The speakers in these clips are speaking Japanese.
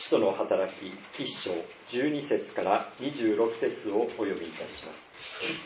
使徒の働き1章12節から26節をお読みいたします。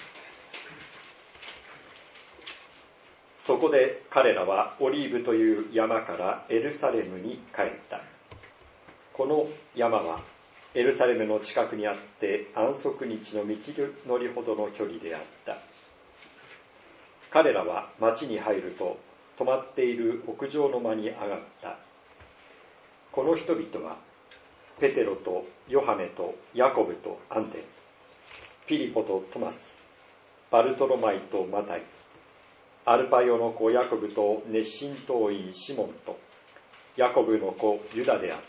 そこで彼らはオリーブという山からエルサレムに帰った。この山はエルサレムの近くにあって安息日の道のりほどの距離であった。彼らは町に入ると泊まっている屋上の間に上がった。この人々はペテロとヨハネとヤコブとアンデレ、ピリポとトマス、バルトロマイとマタイ、アルパヨの子ヤコブと熱心党員シモンとヤコブの子ユダであった。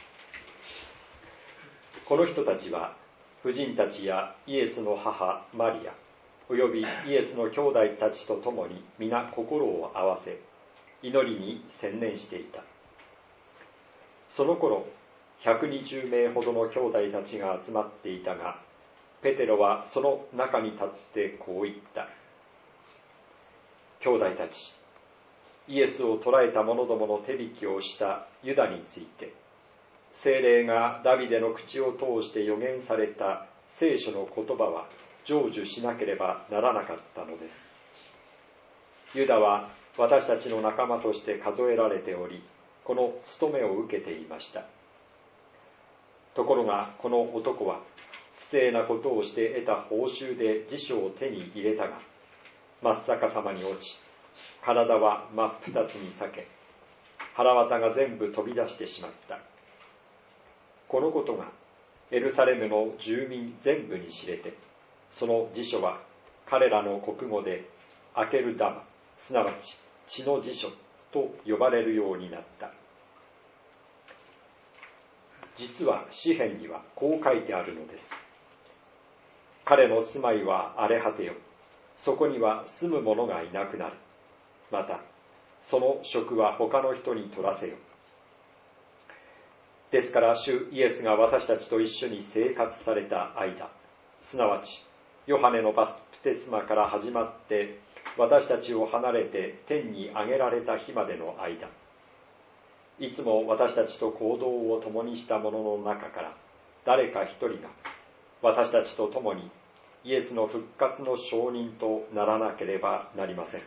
この人たちは婦人たちやイエスの母マリアおよびイエスの兄弟たちと共に皆心を合わせ祈りに専念していた。その頃120名ほどの兄弟たちが集まっていたが、ペテロはその中に立ってこう言った。兄弟たち、イエスを捕らえた者どもの手引きをしたユダについて、聖霊がダビデの口を通して予言された聖書の言葉は成就しなければならなかったのです。ユダは私たちの仲間として数えられており、この務めを受けていました。ところがこの男は不正なことをして得た報酬で辞書を手に入れたが、真っ逆さまに落ち、体は真っ二つに裂け、腹渡が全部飛び出してしまった。このことがエルサレムの住民全部に知れて、その辞書は彼らの国語でアケルダマ、すなわち血の辞書と呼ばれるようになった。実は詩編にはこう書いてあるのです。彼の住まいは荒れ果てよ、そこには住む者がいなくなる。またその職は他の人に取らせよ。ですから主イエスが私たちと一緒に生活された間、すなわちヨハネのバプテスマから始まって私たちを離れて天に上げられた日までの間、いつも私たちと行動を共にした者の中から誰か一人が私たちと共にイエスの復活の証人とならなければなりません。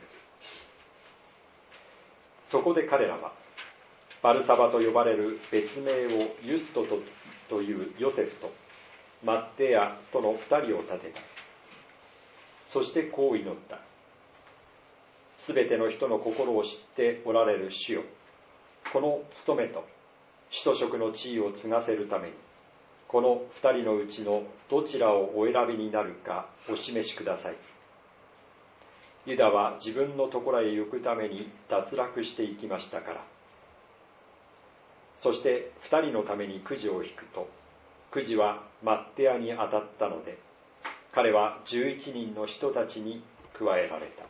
そこで彼らはバルサバと呼ばれる別名をユストというヨセフとマッテアとの二人を立てた。そしてこう祈った。すべての人の心を知っておられる主よ、この務めと使徒職の地位を継がせるために、この二人のうちのどちらをお選びになるかお示しください。ユダは自分のところへ行くために脱落していきましたから。そして二人のためにくじを引くと、くじはマッテアに当たったので、彼は11人の人たちに加えられた。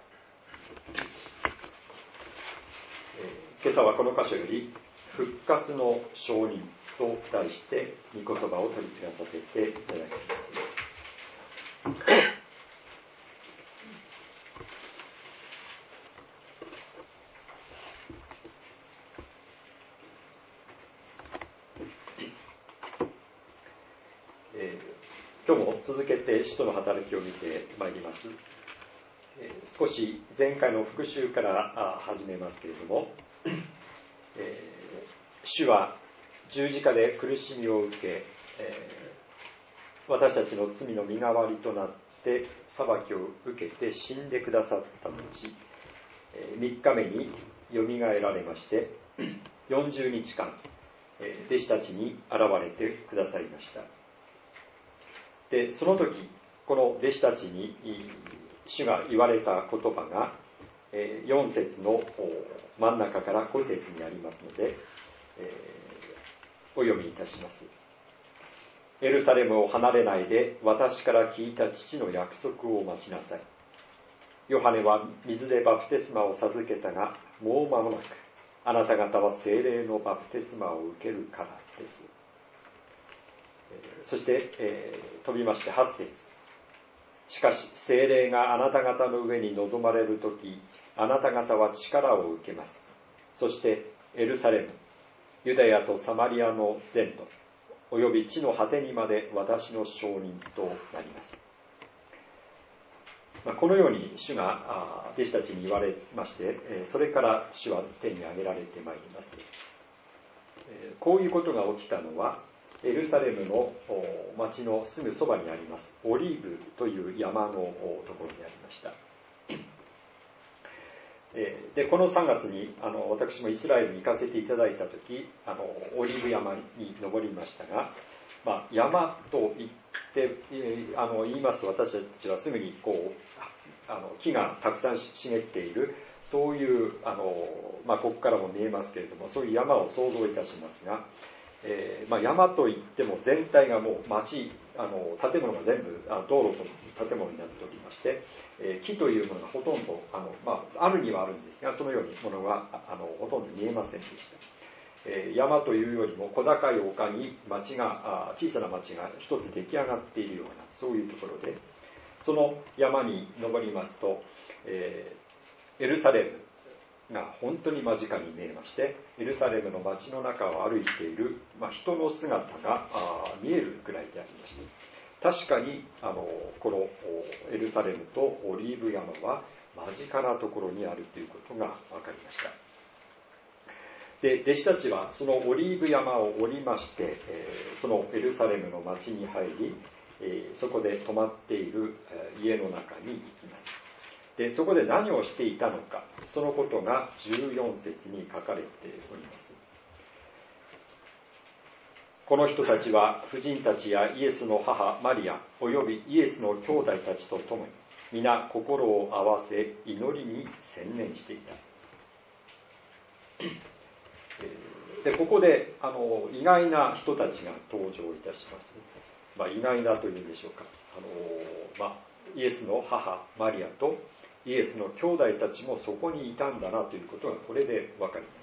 今朝はこの箇所より復活の証人と題して御言葉を取り継がさせていただきます。今日も続けて使徒の働きを見てまいります。少し前回の復習から始めますけれども、主は十字架で苦しみを受け、私たちの罪の身代わりとなって裁きを受けて死んでくださった後、3日目によみがえられまして40日間弟子たちに現れてくださいました。で、その時この弟子たちに主が言われた言葉が4節の真ん中から5節にありますので、お読みいたします。エルサレムを離れないで私から聞いた父の約束を待ちなさい。ヨハネは水でバプテスマを授けたが、もう間もなくあなた方は聖霊のバプテスマを受けるからです。そして、飛びまして8節。しかし聖霊があなた方の上に臨まれるとき、あなた方は力を受けます。そしてエルサレム、 ユダヤとサマリアの全土および地の果てにまで私の証人となります。このように主が弟子たちに言われまして、それから主は天に上げられてまいります。こういうことが起きたのはエルサレムの町のすぐそばにありますオリーブという山のところにありました。でこの3月に私もイスラエルに行かせていただいた時オリーブ山に登りましたが、山と言って言いますと私たちはすぐに木がたくさん茂っているそういうここからも見えますけれどもそういう山を想像いたしますが、山といっても全体がもう町建物が全部道路と建物になっておりまして、木というものがほとんどあるにはあるんですがそのようにものがほとんど見えませんでした。山というよりも小高い丘に小さな町が一つ出来上がっているようなそういうところでその山に登りますと、エルサレムが本当に間近に見えましてエルサレムの街の中を歩いている、人の姿が見えるくらいでありまして確かにこのエルサレムとオリーブ山は間近なところにあるということが分かりました。で弟子たちはそのオリーブ山を降りまして、そのエルサレムの町に入り、そこで泊まっている家の中に行きます。でそこで何をしていたのかそのことが14節に書かれております。この人たちは婦人たちやイエスの母マリアおよびイエスの兄弟たちと共に皆心を合わせ祈りに専念していた。でここで意外な人たちが登場いたします。意外なというんでしょうか。イエスの母マリアとイエスの兄弟たちもそこにいたんだなということがこれでわかります。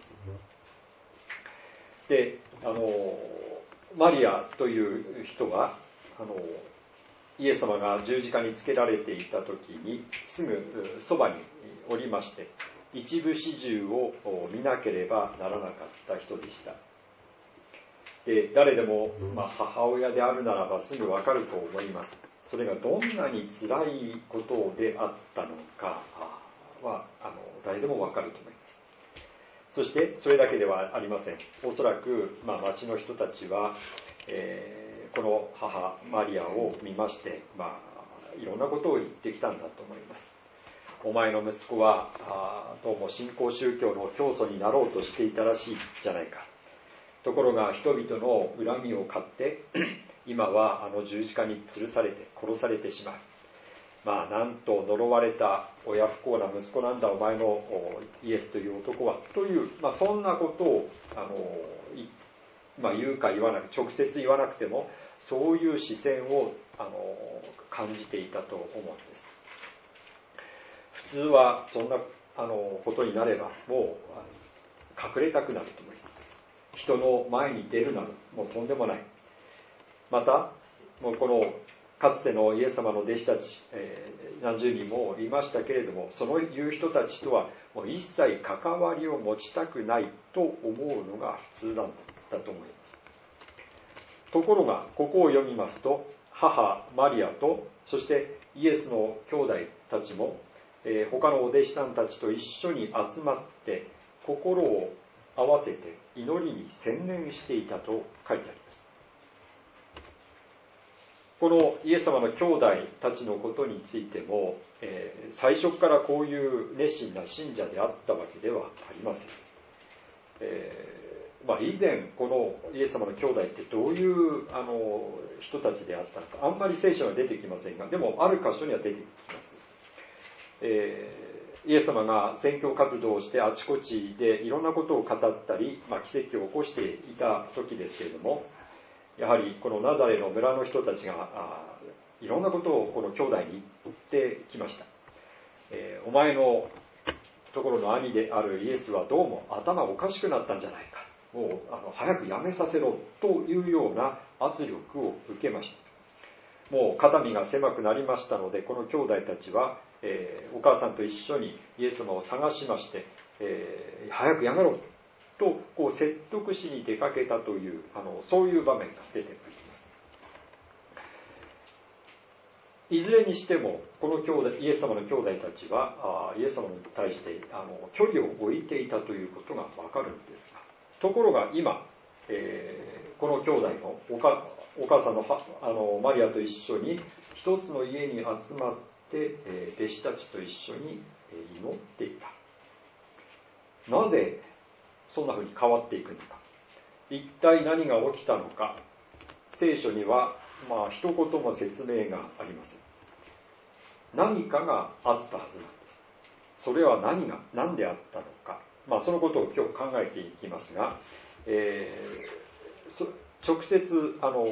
でマリアという人はイエス様が十字架につけられていた時にすぐそばにおりまして一部始終を見なければならなかった人でした。で誰でも、母親であるならばすぐわかると思います。それがどんなに辛いことであったのかは誰でもわかると思います。そしてそれだけではありません。おそらく、町の人たちは、この母マリアを見まして、いろんなことを言ってきたんだと思います。お前の息子はどうも新興宗教の教祖になろうとしていたらしいじゃないか。ところが人々の恨みを買って今は十字架に吊るされて殺されてしまう。なんと呪われた親不幸な息子なんだお前のイエスという男はという、そんなことを言うか言わなく直接言わなくてもそういう視線を感じていたと思うんです。普通はそんなことになればもう隠れたくなると思います。人の前に出るなどもうとんでもない。またもうこのかつてのイエス様の弟子たち、何十人もいましたけれどもそういう人たちとはもう一切関わりを持ちたくないと思うのが普通なんだと思います。ところがここを読みますと母マリアとそしてイエスの兄弟たちも、他のお弟子さんたちと一緒に集まって心を合わせて祈りに専念していたと書いてあります。このイエス様の兄弟たちのことについても、最初からこういう熱心な信者であったわけではありません。以前このイエス様の兄弟ってどういう人たちであったのかあんまり聖書には出てきませんがでもある箇所には出てきます。イエス様が宣教活動をしてあちこちでいろんなことを語ったり、奇跡を起こしていた時ですけれどもやはりこのナザレの村の人たちがいろんなことをこの兄弟に言ってきました。お前のところの兄であるイエスはどうも頭おかしくなったんじゃないか。もう早くやめさせろというような圧力を受けました。もう肩身が狭くなりましたのでこの兄弟たちは、お母さんと一緒にイエス様を探しまして、早くやめろとこう説得しに出かけたというそういう場面が出てくる。いずれにしてもこのイエス様の兄弟たちはイエス様に対して距離を置いていたということがわかるんですが、ところが今、この兄弟のお母さんのマリアと一緒に一つの家に集まって、弟子たちと一緒に祈っていた。なぜそんな風に変わっていくのか、一体何が起きたのか、聖書には一言も説明がありません。何かがあったはずなんです。それは何であったのか、そのことを今日考えていきますが、直接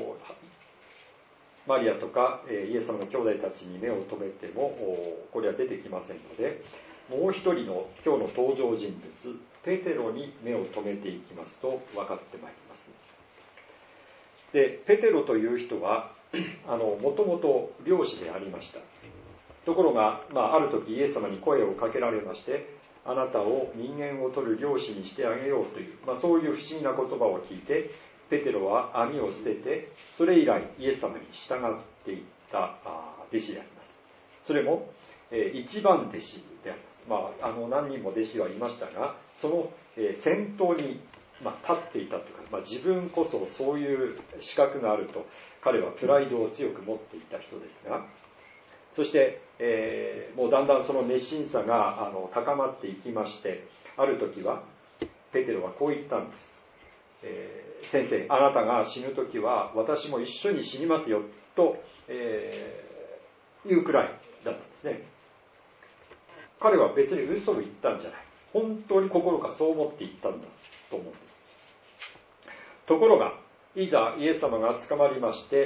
マリアとかイエス様の兄弟たちに目を留めてもこれは出てきませんので、もう一人の今日の登場人物ペテロに目を留めていきますと分かってまいります。で、ペテロという人はもともと漁師でありました。ところが、ある時イエス様に声をかけられまして、あなたを人間を取る漁師にしてあげようという、そういう不思議な言葉を聞いて、ペテロは網を捨てて、それ以来イエス様に従っていった弟子であります。それも一番弟子であります。何人も弟子はいましたが、その先頭に立っていたというか、自分こそそういう資格があると彼はプライドを強く持っていた人ですが、そして、もうだんだんその熱心さが高まっていきまして、ある時はペテロはこう言ったんです。先生、あなたが死ぬ時は私も一緒に死にますよと、いうくらいだったんですね。彼は別に嘘を言ったんじゃない。本当に心からそう思って言ったんだと思うんです。ところがいざイエス様が捕まりまして、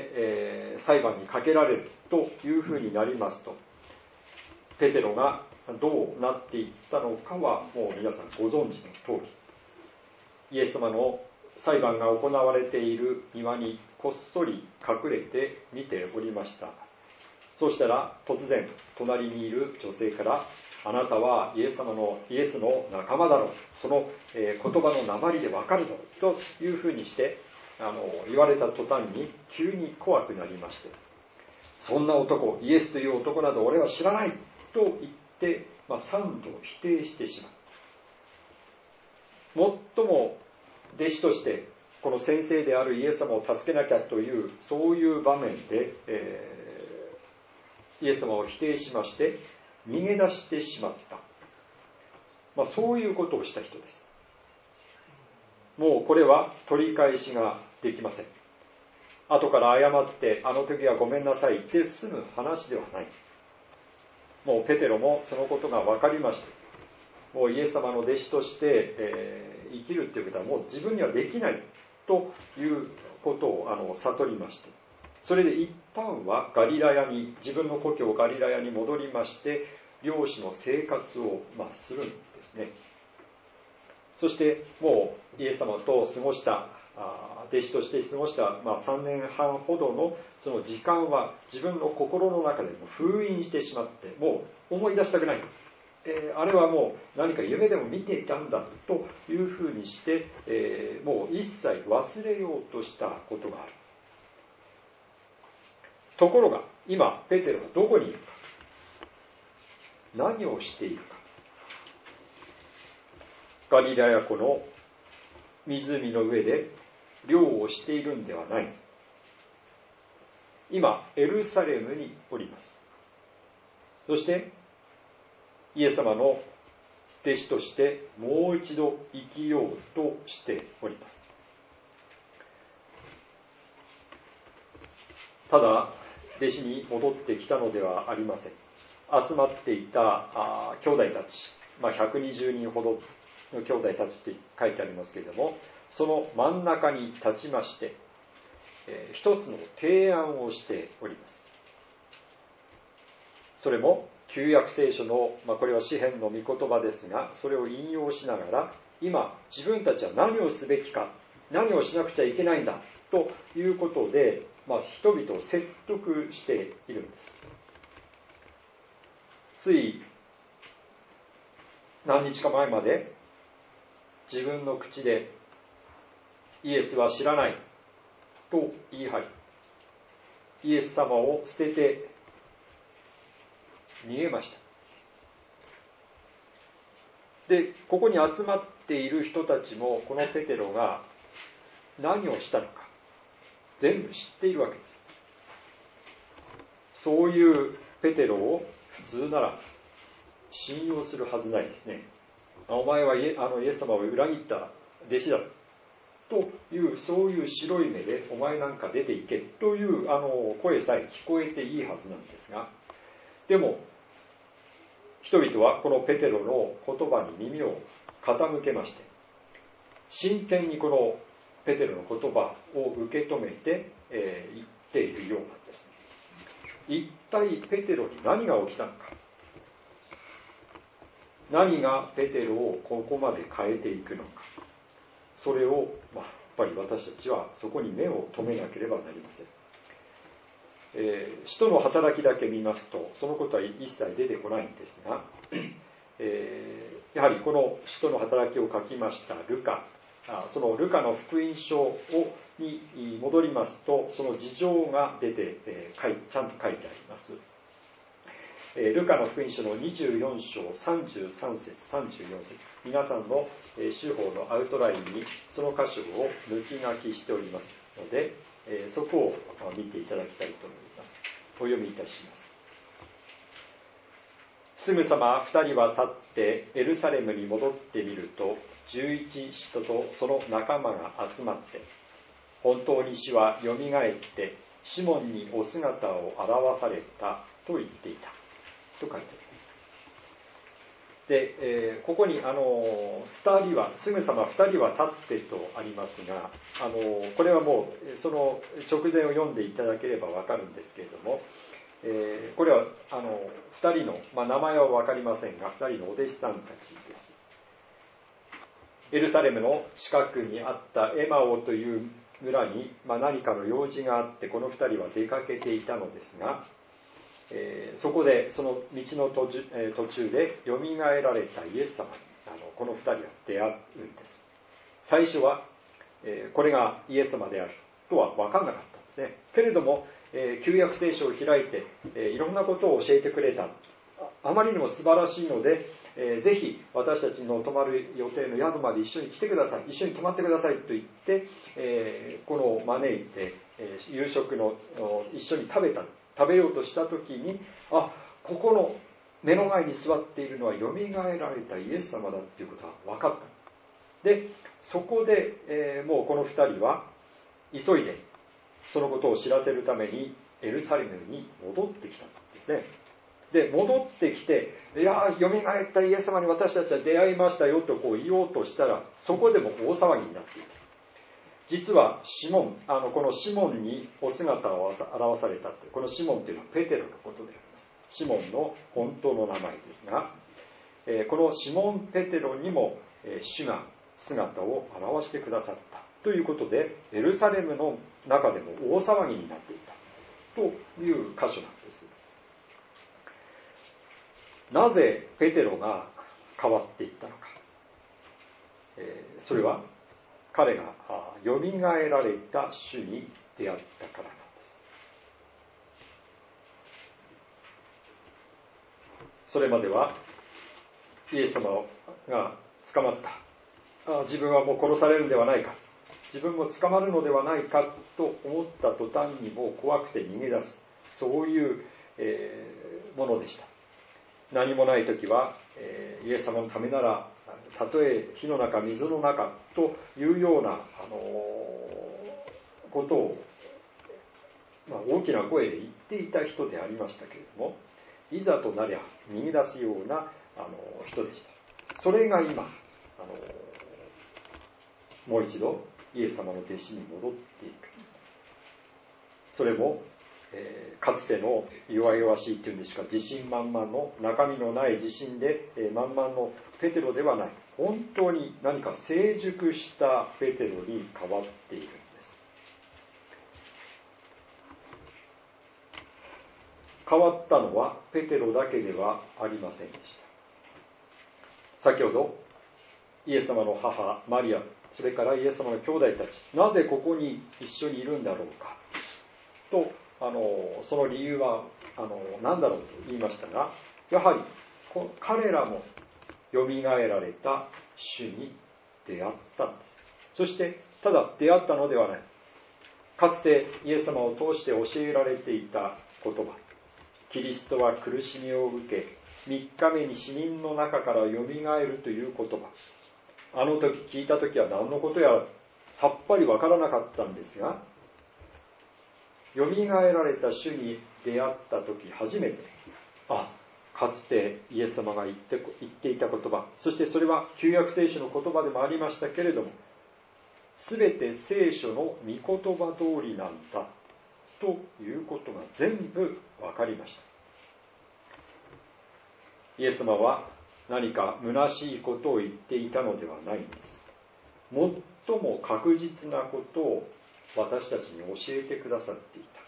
裁判にかけられるというふうになりますと、ペテロがどうなっていったのかはもう皆さんご存知の通り、イエス様の裁判が行われている庭にこっそり隠れて見ておりました。そうしたら突然隣にいる女性から、あなたはイエスの仲間だろう、その言葉の訛りでわかるぞというふうにして言われた途端に急に怖くなりまして、そんな男、イエスという男など俺は知らないと言って、3度否定してしまう。最も弟子としてこの先生であるイエス様を助けなきゃというそういう場面で、イエス様を否定しまして逃げ出してしまった、そういうことをした人です。もうこれは取り返しができません。後から謝ってあの時はごめんなさいって済む話ではない。もうペテロもそのことが分かりまして、もうイエス様の弟子として、生きるということはもう自分にはできないということを悟りまして、それで一旦は自分の故郷ガリラヤに戻りまして漁師の生活をするんですね。そしてもうイエス様と過ごした弟子として過ごした3年半ほどのその時間は自分の心の中でも封印してしまって、もう思い出したくない、あれはもう何か夢でも見ていたんだというふうにして、もう一切忘れようとしたことがある。ところが今ペテロはどこにいるか、何をしているか。ガリラヤ湖の湖の上で漁をしているんではない。今エルサレムにおります。そしてイエス様の弟子としてもう一度生きようとしております。ただ弟子に戻ってきたのではありません。集まっていた兄弟たち、120人ほどの兄弟たちって書いてありますけれども、その真ん中に立ちまして、一つの提案をしております。それも旧約聖書の、これは詩編の御言葉ですが、それを引用しながら、今自分たちは何をすべきか、何をしなくちゃいけないんだということで、人々を説得しているんです。つい何日か前まで自分の口でイエスは知らないと言い張り、イエス様を捨てて逃げました。で、ここに集まっている人たちもこのペテロが何をしたのか全部知っているわけです。そういうペテロを普通なら信用するはずないですね。お前はイエス様を裏切った弟子だという、そういう白い目でお前なんか出ていけという声さえ聞こえていいはずなんですが、でも人々はこのペテロの言葉に耳を傾けまして、真剣にこのペテロの言葉を受け止めて、言っているようなんです。一体ペテロに何が起きたのか、何がペテロをここまで変えていくのか、それを、やっぱり私たちはそこに目を留めなければなりません。使徒の働きだけ見ますとそのことは一切出てこないんですが、やはりこの使徒の働きを書きましたルカ、そのルカの福音書に戻りますと、その事情が出て、ちゃんと書いてあります。ルカの福音書の24章33節34節、皆さんの手法のアウトラインにその箇所を抜き書きしておりますので、そこを見ていただきたいと思います。お読みいたします。すぐさま二人は立ってエルサレムに戻ってみると、11使徒とその仲間が集まって、本当に主はよみがえってシモンにお姿を現されたと言っていたと書いてあります。で、ここに2人は、すぐさま2人は立ってとありますが、これはもうその直前を読んでいただければわかるんですけれども、これは2人の、名前は分かりませんが、2人のお弟子さんたちです。エルサレムの近くにあったエマオという村に、何かの用事があってこの2人は出かけていたのですが、そこでその道の途中でよみがえられたイエス様にこの2人は出会うんです。最初は、これがイエス様であるとは分かんなかったんですね。けれども、旧約聖書を開いて、いろんなことを教えてくれた。あまりにも素晴らしいので、ぜひ私たちの泊まる予定の宿まで一緒に来てください、一緒に泊まってくださいと言って、この招いて、夕食の一緒に食べようとした時に、ここの目の前に座っているのはよみがえられたイエス様だっていうことが分かった。でそこで、もうこの2人は急いでそのことを知らせるためにエルサレムに戻ってきたんですね。で戻ってきて、よみがえったイエス様に私たちは出会いましたよとこう言おうとしたら、そこでも大騒ぎになっていた。実はシモン、このシモンにお姿を現されたって、このシモンというのはペテロのことであります。シモンの本当の名前ですが、このシモン・ペテロにも主が姿を現してくださったということで、エルサレムの中でも大騒ぎになっていたという箇所なんです。なぜペテロが変わっていったのか、それは彼がよみがえられた主に出会ったからなんです。それまではイエス様が捕まった、自分はもう殺されるんではないか、自分も捕まるのではないかと思った途端にもう怖くて逃げ出す、そういう、ものでした。何もない時は、イエス様のためならたとえ火の中水の中というような、ことを、大きな声で言っていた人でありましたけれども、いざとなりゃ逃げ出すような人でした。それが今もう一度イエス様の弟子に戻っていく。それもかつての弱々しいというんですか、自信満々の中身のない自信で満々のペテロではない、本当に何か成熟したペテロに変わっているんです。変わったのはペテロだけではありませんでした。先ほどイエス様の母マリア、それからイエス様の兄弟たち、なぜここに一緒にいるんだろうかと、その理由は何だろうと言いましたが、やはり彼らもよみがえられた主に出会ったんです。そしてただ出会ったのではない、かつてイエス様を通して教えられていた言葉、キリストは苦しみを受け3日目に死人の中からよみがえるという言葉、あの時聞いた時は何のことやさっぱりわからなかったんですが、よみがえられた主に出会った時初めて、かつてイエス様が言っていた言葉、そしてそれは旧約聖書の言葉でもありましたけれども、すべて聖書の御言葉通りなんだということが全部わかりました。イエス様は何か虚しいことを言っていたのではないんです。最も確実なことを私たちに教えてくださっていた。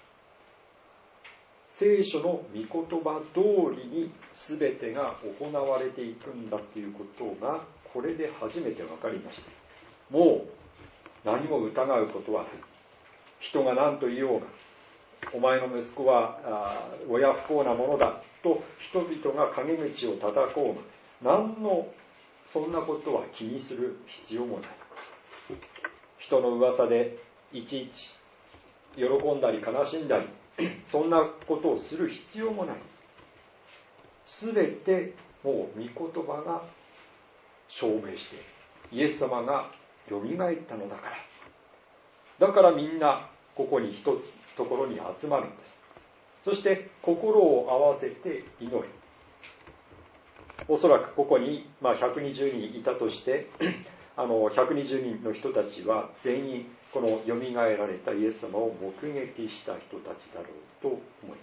聖書の御言葉通りに全てが行われていくんだということがこれで初めて分かりました。もう何も疑うことはない。人が何と言おうが、お前の息子は親不幸なものだと人々が陰口を叩こうが、何のそんなことは気にする必要もない。人の噂でいちいち喜んだり悲しんだり、そんなことをする必要もない。すべてもう御言葉が証明している。イエス様がよみがえったのだから。だからみんなここに一つところに集まるんです。そして心を合わせて祈り。おそらくここに120人いたとして120人の人たちは全員このよみがえられたイエス様を目撃した人たちだろうと思います。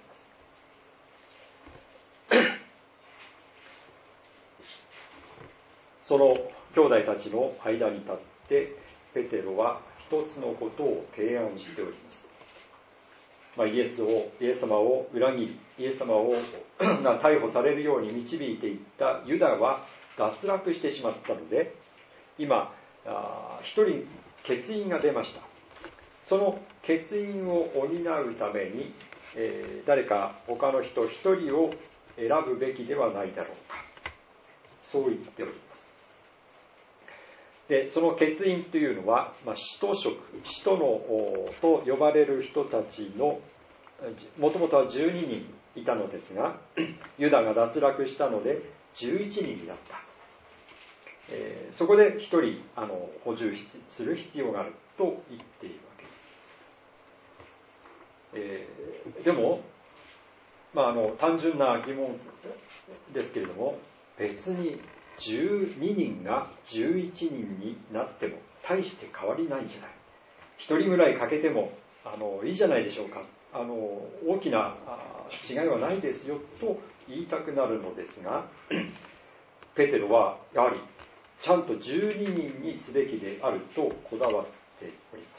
その兄弟たちの間に立ってペテロは一つのことを提案しております。イエス様を裏切り、イエス様が逮捕されるように導いていったユダは脱落してしまったので、今一人欠員が出ました。その欠員を補うために、誰か他の人一人を選ぶべきではないだろうか、そう言っております。で、その欠員というのは、使徒職、使徒のと呼ばれる人たちの、もともとは12人いたのですが、ユダが脱落したので11人になった。そこで一人補充する必要があると言っているわけです。でも、単純な疑問ですけれども、別に12人が11人になっても大して変わりないんじゃない。一人ぐらい欠けてもいいじゃないでしょうか。大きな違いはないですよと言いたくなるのですが、ペテロはやはりちゃんと12人にすべきであるとこだわっております。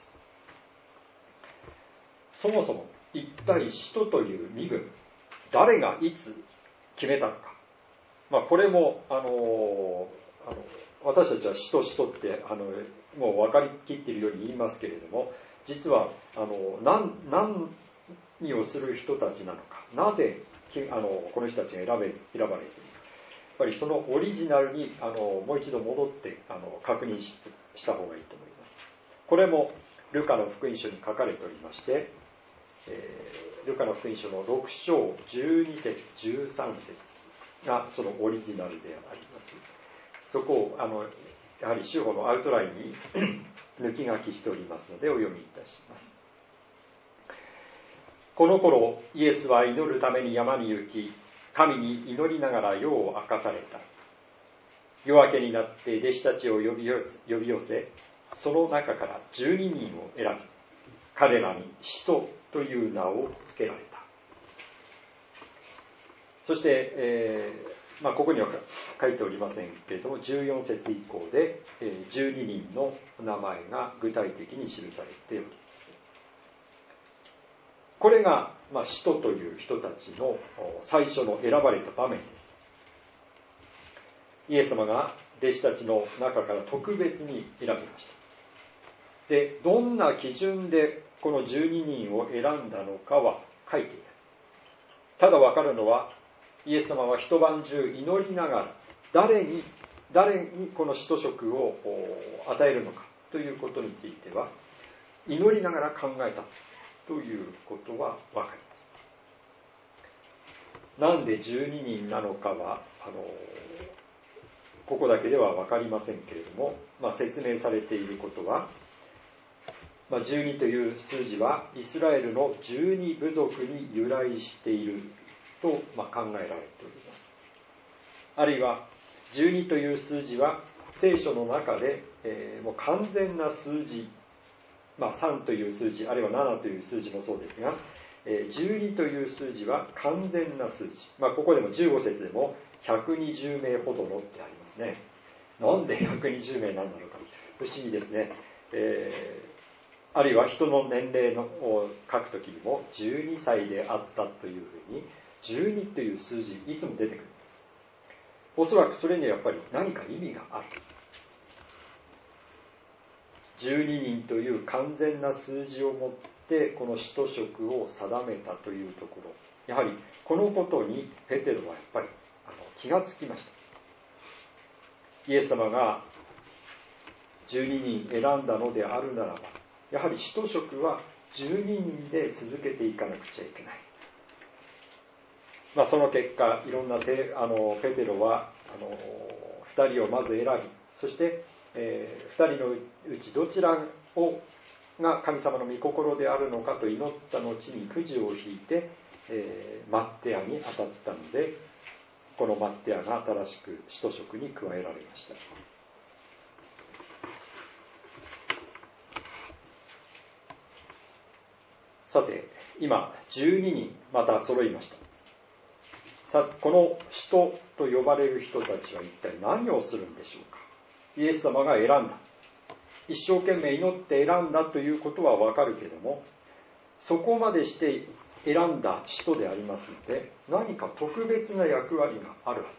そもそも一体使徒という身分、誰がいつ決めたのか。これも私たちは使徒ってもう分かりきっているように言いますけれども、実は何をする人たちなのか、なぜこの人たちが選ばれているのか、やっぱりそのオリジナルにもう一度戻って確認した方がいいと思います。これもルカの福音書に書かれておりまして、ルカの福音書の6章12節13節がそのオリジナルであります。そこをやはり主法のアウトラインに抜き書きしておりますのでお読みいたします。この頃イエスは祈るために山に行き、神に祈りながら夜を明かされた。夜明けになって弟子たちを呼び寄せ、その中から12人を選び、彼らに使徒という名を付けられた。そして、ここには書いておりませんけれども、14節以降で12人の名前が具体的に記されております。これが、使徒という人たちの最初の選ばれた場面です。イエス様が弟子たちの中から特別に選びました。で、どんな基準でこの12人を選んだのかは書いていない。ただ分かるのは、イエス様は一晩中祈りながら、誰にこの使徒職を与えるのかということについては、祈りながら考えたということは分かります。なんで12人なのかは、ここだけでは分かりませんけれども、説明されていることは、12という数字はイスラエルの12部族に由来していると考えられております。あるいは12という数字は聖書の中で、もう完全な数字、3という数字あるいは7という数字もそうですが、12という数字は完全な数字、ここでも15節でも120名ほどのってありますね。なんで120名なんだろうか、不思議ですね。あるいは人の年齢を書くときにも12歳であったというふうに12という数字いつも出てくるんです。おそらくそれにはやっぱり何か意味がある。12人という完全な数字をもってこの使徒職を定めたというところ、やはりこのことにペテロはやっぱり気がつきました。イエス様が12人選んだのであるならば、やはり使徒職は12人で続けていかなくちゃいけない。その結果、いろんなペテロは2人をまず選び、そして2人のうちどちらが神様の御心であるのかと祈った後にくじを引いて、マッテアに当たったので、このマッテアが新しく使徒職に加えられました。さて、今12人また揃いました。この使徒と呼ばれる人たちは一体何をするんでしょうか。イエス様が選んだ、一生懸命祈って選んだということはわかるけれども、そこまでして選んだ使徒でありますので、何か特別な役割があるは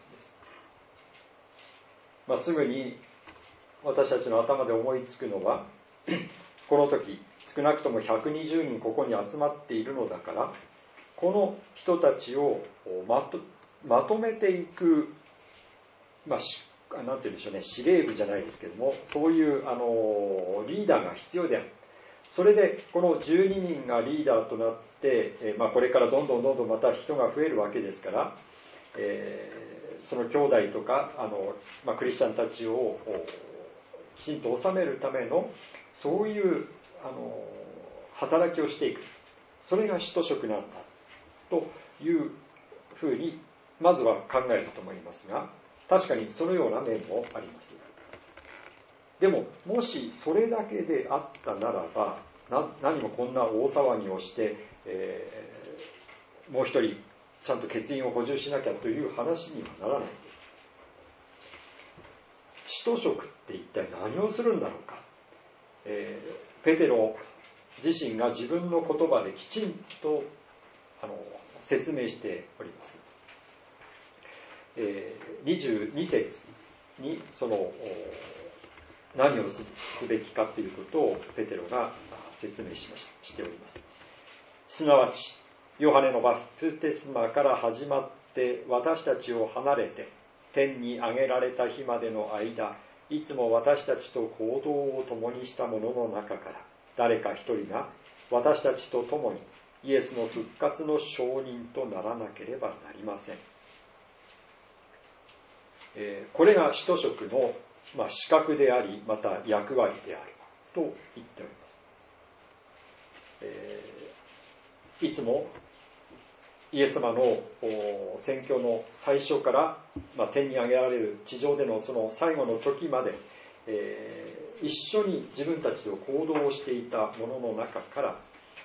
ずです。すぐに私たちの頭で思いつくのはこの時少なくとも120人ここに集まっているのだから、この人たちをまとめていく、なんて言うんでしょうね、司令部じゃないですけども、そういうリーダーが必要である。それでこの12人がリーダーとなって、これからどんどんまた人が増えるわけですから、その兄弟とかクリスチャンたちをきちんと治めるためのそういう働きをしていく、それが使徒職なんだというふうにまずは考えると思いますが、確かにそのような面もあります。でももしそれだけであったならば、何もこんな大騒ぎをして、もう一人ちゃんと欠員を補充しなきゃという話にはならないんです。使徒職って一体何をするんだろうか。ペテロ自身が自分の言葉できちんと説明しております。22節にその何をすべきかということをペテロが説明しております。すなわちヨハネのバプテスマから始まって私たちを離れて天に上げられた日までの間、いつも私たちと行動を共にした者の中から誰か一人が私たちと共にイエスの復活の証人とならなければなりません。これが使徒職の資格であり、また役割であると言っております。いつもイエス様の宣教の最初から、天に上げられる地上でのその最後の時まで、一緒に自分たちと行動をしていた者の中から、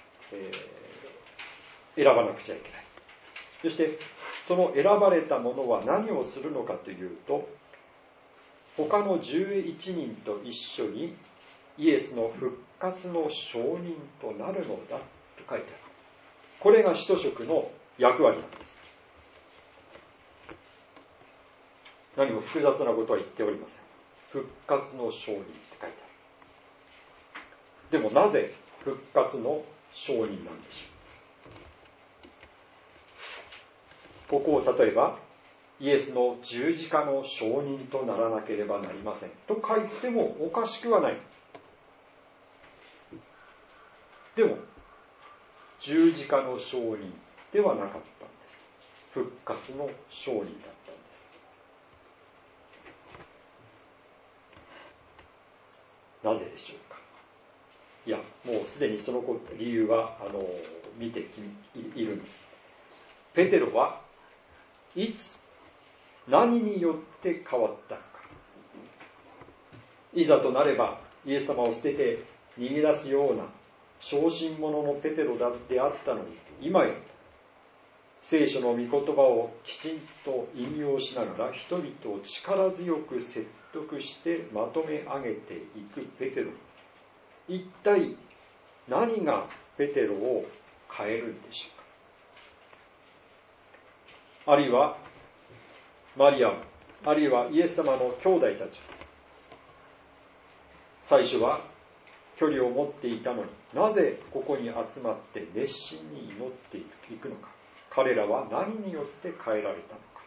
選ばなくちゃいけない。そしてその選ばれた者は何をするのかというと、他の11人と一緒にイエスの復活の証人となるのだと書いてある。これが使徒職の役割なんです。何も複雑なことは言っておりません。 復活の証人って書いてある。でもなぜ復活の証人なんでしょう。ここを例えばイエスの十字架の証人とならなければなりませんと書いてもおかしくはない。でも十字架の証人ではなかったんです。復活の証人だったんです。なぜでしょうか。いや、もうすでにその理由は見ているんです。ペテロはいつ何によって変わったのか。いざとなればイエス様を捨てて逃げ出すような小心者のペテロであったのに、今や聖書の御言葉をきちんと引用しながら人々を力強く説得してまとめ上げていくペテロ。一体何がペテロを変えるんでしょうか。あるいはマリアム、あるいはイエス様の兄弟たち、最初は距離を持っていたのに、なぜここに集まって熱心に祈っていくのか。彼らは何によって変えられたのか。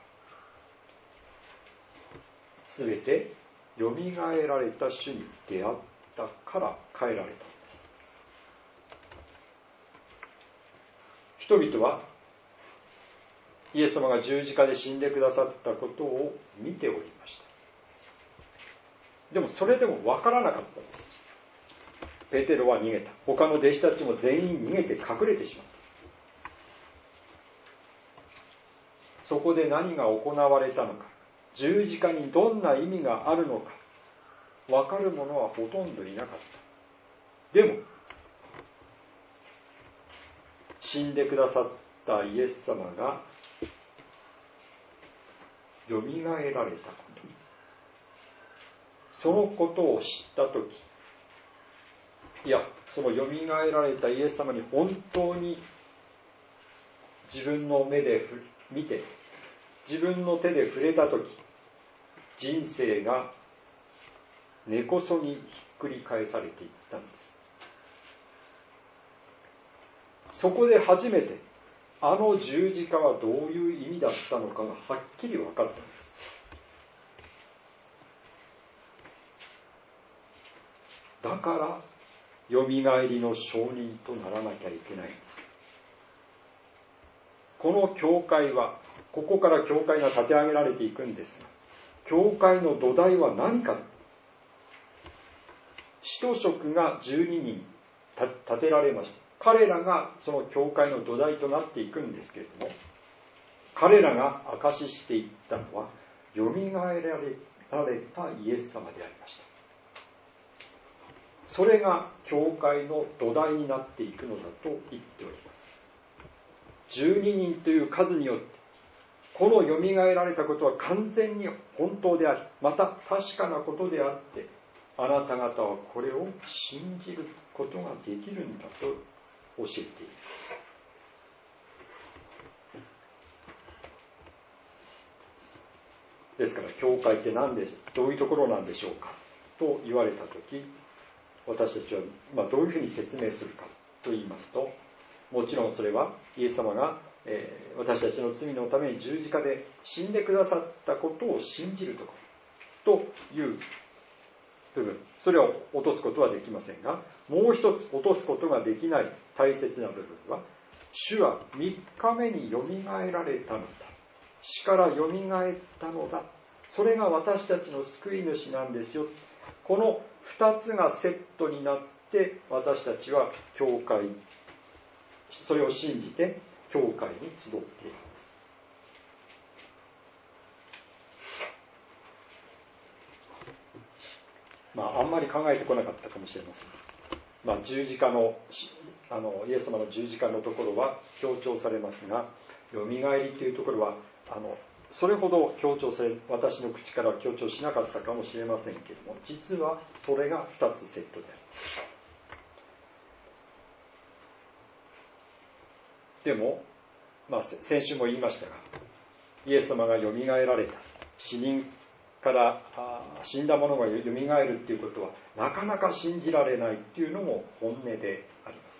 すべてよみがえられた主に出会ったから変えられたんです。人々はイエス様が十字架で死んでくださったことを見ておりました。でもそれでも分からなかったんです。ペテロは逃げた。他の弟子たちも全員逃げて隠れてしまった。そこで何が行われたのか、十字架にどんな意味があるのか、分かる者はほとんどいなかった。でも、死んでくださったイエス様がよみがえられたこと、そのことを知ったとき、いや、そのよみがえられたイエス様に本当に自分の目で見て、自分の手で触れたとき、人生が根こそぎひっくり返されていったんです。そこで初めてあの十字架はどういう意味だったのかがはっきり分かったんです。だからよみがえりの証人とならなきゃいけないんです。この教会は、ここから教会が立て上げられていくんですが、教会の土台は何か。使徒職が12人立てられました。彼らがその教会の土台となっていくんですけれども、彼らが証ししていったのは、よみがえられたイエス様でありました。それが教会の土台になっていくのだと言っております。12人という数によって、このよみがえられたことは完全に本当であり、また確かなことであって、あなた方はこれを信じることができるんだと教えています。ですから、教会ってどういうところなんでしょうかと言われたとき、私たちはどういうふうに説明するかと言いますと、もちろんそれはイエス様が私たちの罪のために十字架で死んでくださったことを信じるところという部分、それを落とすことはできませんが、もう一つ落とすことができない大切な部分は、主は3日目によみがえられたのだ、死からよみがえったのだ、それが私たちの救い主なんですよ。この2つがセットになって私たちは教会、それを信じて教会に集っているんです。あんまり考えてこなかったかもしれません。十字架のイエス様の十字架のところは強調されますが、よみがえりというところはそれほど強調され、私の口からは強調しなかったかもしれませんけれども、実はそれが2つセットであります。でも、先週も言いましたが、イエス様がよみがえられた、死人から死んだ者がよみがえるっていうことはなかなか信じられないっていうのも本音であります。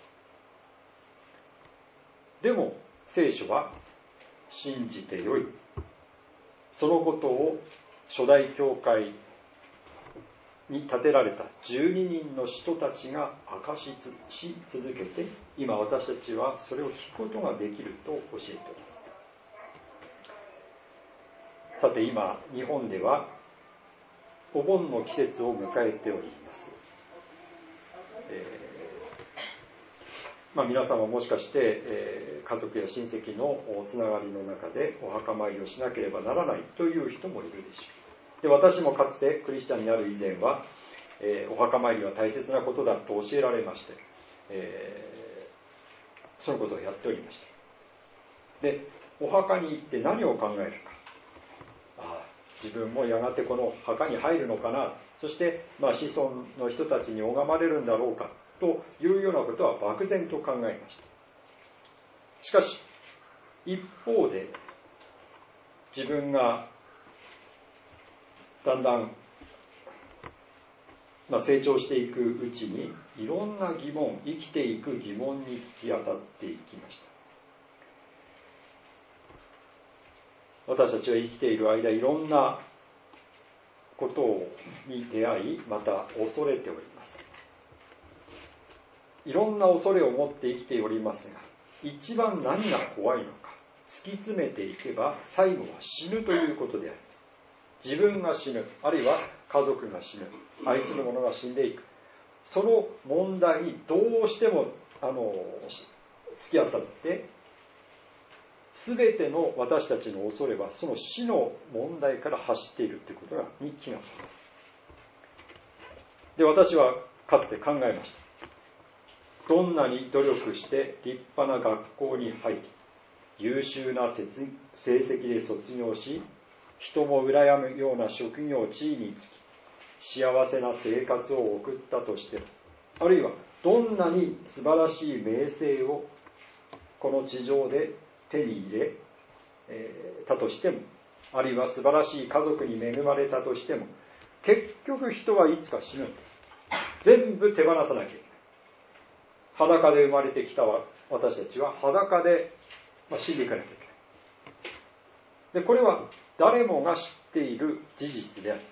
でも聖書は信じてよい、そのことを初代教会に建てられた12人の人たちが証し続けて、今私たちはそれを聞くことができると教えております。さて今日本ではお盆の季節を迎えております。皆様もしかして、家族や親戚のつながりの中でお墓参りをしなければならないという人もいるでしょう。で、私もかつてクリスチャンになる以前は、お墓参りは大切なことだと教えられまして、そのことをやっておりました。で、お墓に行って何を考えるか、自分もやがてこの墓に入るのかな、そして、子孫の人たちに拝まれるんだろうかというようなことは漠然と考えました。しかし一方で自分がだんだん成長していくうちにいろんな疑問、生きていく疑問に突き当たっていきました。私たちは生きている間いろんなことに出会い、また恐れております。いろんな恐れを持って生きておりますが、一番何が怖いのか突き詰めていけば最後は死ぬということであります。自分が死ぬ、あるいは家族が死ぬ、愛する者が死んでいく、その問題にどうしても突き当たって全ての私たちの恐れはその死の問題から走っているということに気がつきます。で、私はかつて考えました。どんなに努力して立派な学校に入り、優秀な成績で卒業し、人も羨むような職業地位につき、幸せな生活を送ったとしても、あるいはどんなに素晴らしい名声をこの地上で手に入れたとしても、あるいは素晴らしい家族に恵まれたとしても、結局人はいつか死ぬんです。全部手放さなきゃいけない。裸で生まれてきた私たちは裸で死んでいかなきゃいけない。で、これは誰もが知っている事実であります。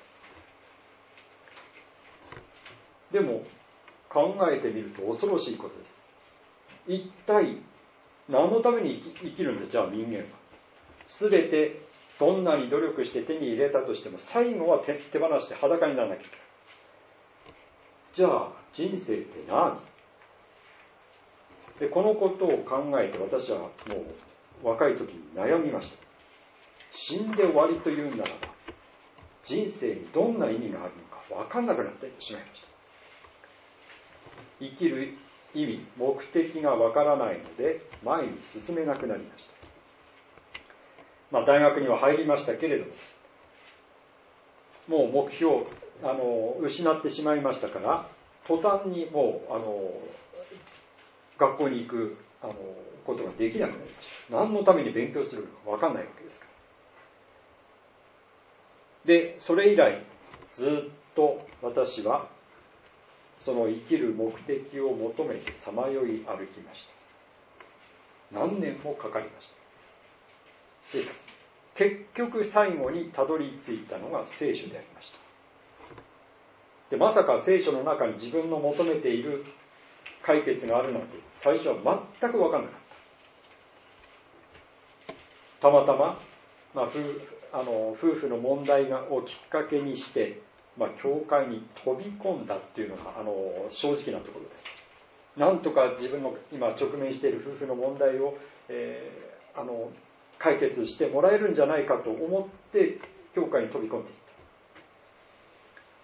でも考えてみると恐ろしいことです。一体何のために生きるんです、じゃあ人間は。すべてどんなに努力して手に入れたとしても最後は手放して裸にならなきゃいけない。じゃあ人生って何？で、このことを考えて私はもう若い時に悩みました。死んで終わりというならば人生にどんな意味があるのか分かんなくなってしまいました。生きる意味、目的が分からないので前に進めなくなりました。大学には入りましたけれども、もう目標失ってしまいましたから、途端にもう学校に行くことができなくなりました。何のために勉強するのか分かんないわけですから。で、それ以来ずっと私はその生きる目的を求めてさまよい歩きました。何年もかかりました。です。結局最後にたどり着いたのが聖書でありました。で、まさか聖書の中に自分の求めている解決があるなんて最初は全く分からなかった。たまたま、夫婦の問題をきっかけにして、教会に飛び込んだっていうのが正直なところです。なんとか自分の今直面している夫婦の問題を、解決してもらえるんじゃないかと思って教会に飛び込んでいった。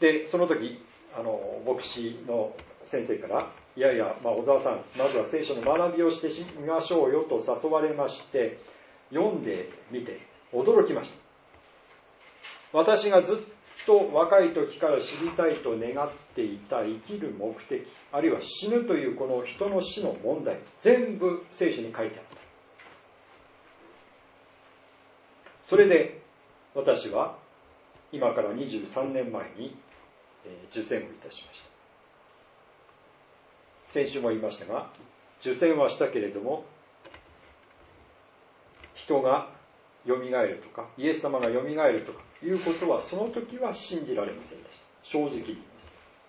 で、その時牧師の先生から、いやいや、小沢さん、まずは聖書の学びをしてみましょうよと誘われまして、読んでみて驚きました。私がずっと若い時から知りたいと願っていた生きる目的、あるいは死ぬというこの人の死の問題、全部聖書に書いてあった。それで私は今から23年前に受洗をいたしました。先週も言いましたが、受洗はしたけれども、人がよみがえるとか、イエス様がよみがえるとかいうことは、その時は信じられませんでした。正直言います。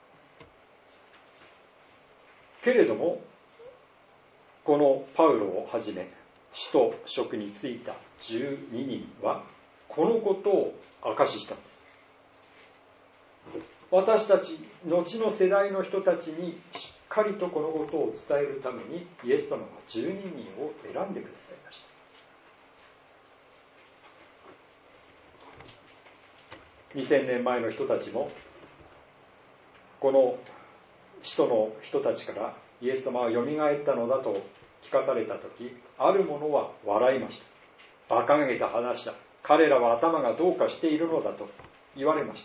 けれども、このパウロをはじめ、使徒職に就いた12人は、このことを証ししたんです。私たち、後の世代の人たちにしっかりとこのことを伝えるために、イエス様が12人を選んでくださいました。2000年前の人たちも、この使徒の人たちからイエス様はよみがえったのだと聞かされたとき、ある者は笑いました。馬鹿げた話だ。彼らは頭がどうかしているのだと言われました。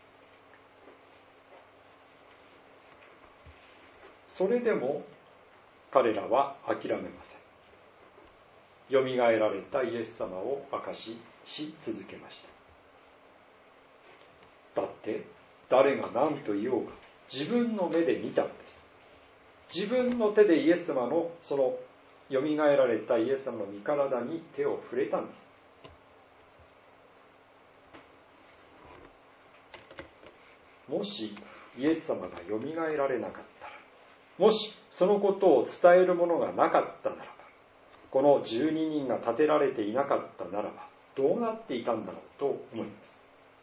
それでも彼らは諦めません。よみがえられたイエス様を証し続けました。だって誰が何と言おうか、自分の目で見たんです。自分の手でイエス様のそのよみがえられたイエス様の身体に手を触れたんです。もしイエス様がよみがえられなかったら、もしそのことを伝えるものがなかったならば、この12人が立てられていなかったならば、どうなっていたんだろうと思います。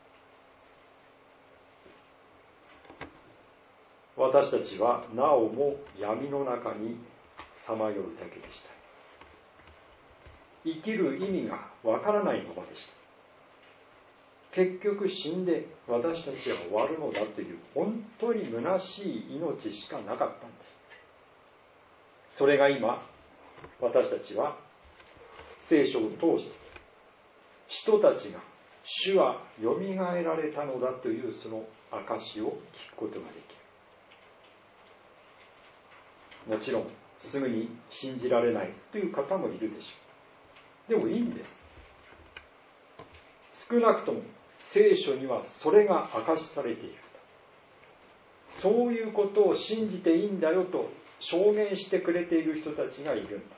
私たちはなおも闇の中にさまようだけでした。生きる意味がわからないままでした。結局死んで私たちは終わるのだという本当に虚しい命しかなかったんです。それが今、私たちは聖書を通して人たちが主はよみがえられたのだというその証を聞くことができる。もちろんすぐに信じられないという方もいるでしょう。でもいいんです。少なくとも聖書にはそれが明かしされている。そういうことを信じていいんだよと証言してくれている人たちがいるんだ。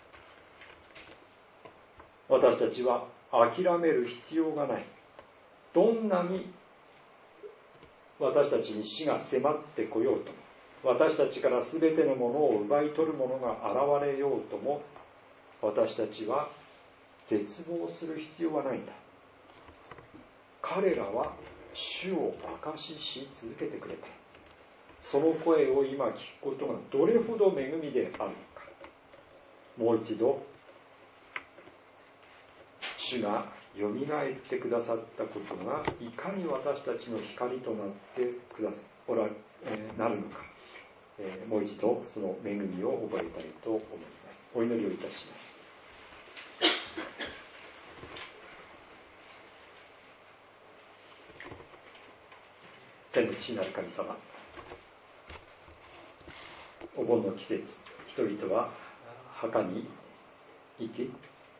私たちは諦める必要がない。どんなに私たちに死が迫ってこようとも、私たちから全てのものを奪い取るものが現れようとも、私たちは絶望する必要はないんだ。彼らは主を証し続けてくれた。その声を今聞くことがどれほど恵みであるのか。もう一度主がよみがえってくださったことがいかに私たちの光となってなるのか、もう一度その恵みを覚えたいと思います。お祈りをいたします。天の父なる神様、お盆の季節、人々は墓に行き、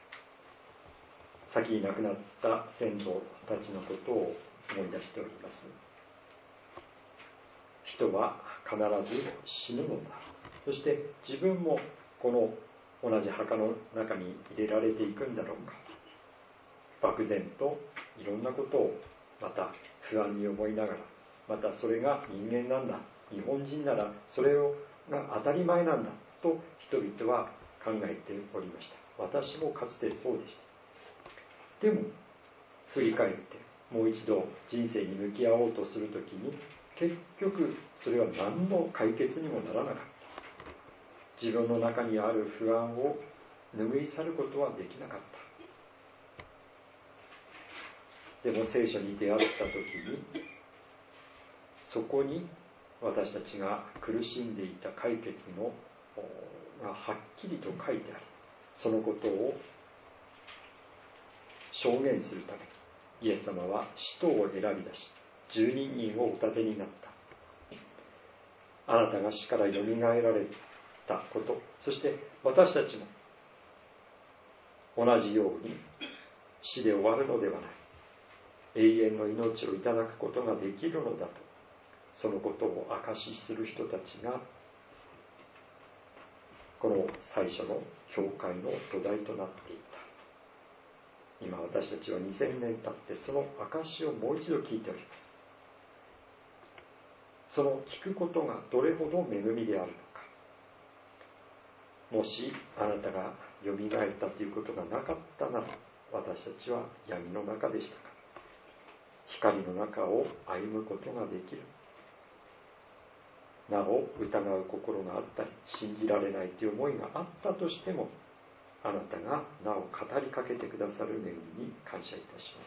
先に亡くなった先祖たちのことを思い出しております。人は必ず死ぬのだ。そして自分もこの同じ墓の中に入れられていくんだろうか。漠然といろんなことをまた不安に思いながら、またそれが人間なんだ、日本人ならそれが当たり前なんだと人々は考えておりました。私もかつてそうでした。でも振り返ってもう一度人生に向き合おうとするときに、結局それは何の解決にもならなかった。自分の中にある不安を拭い去ることはできなかった。でも聖書に出会ったときに、そこに私たちが苦しんでいた解決のがはっきりと書いてある。そのことを証言するためにイエス様は使徒を選び出し、12人をお立てになった。あなたが死からよみがえられたこと、そして私たちも同じように死で終わるのではない。 永遠の命をいただくことができるのだと、そのことを証しする人たちがこの最初の教会の土台となっていた。今私たちは2000年経ってその証をもう一度聞いております。その聞くことがどれほど恵みであるのか。もしあなたがよみがえったということがなかったなら、私たちは闇の中でしたが、光の中を歩むことができる。なお疑う心があったり、信じられないという思いがあったとしても、あなたがなお語りかけてくださる恵みに感謝いたします。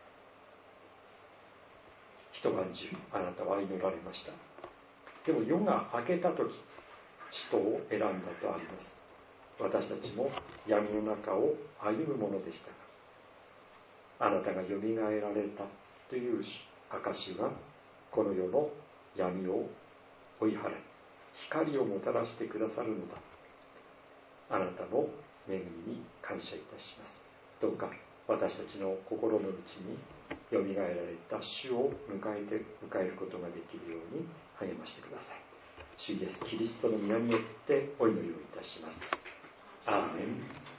一晩中あなたは祈られました。でも夜が明けた時、使徒を選んだとあります。私たちも闇の中を歩むものでしたが、あなたがよみがえられたという証がこの世の闇を追い払い、光をもたらしてくださるのだ。あなたの恵みに感謝いたします。どうか私たちの心の内によみがえられた主を迎えることができるように励ましてください。主イエスキリストの皆によってお祈りをいたします。アーメン。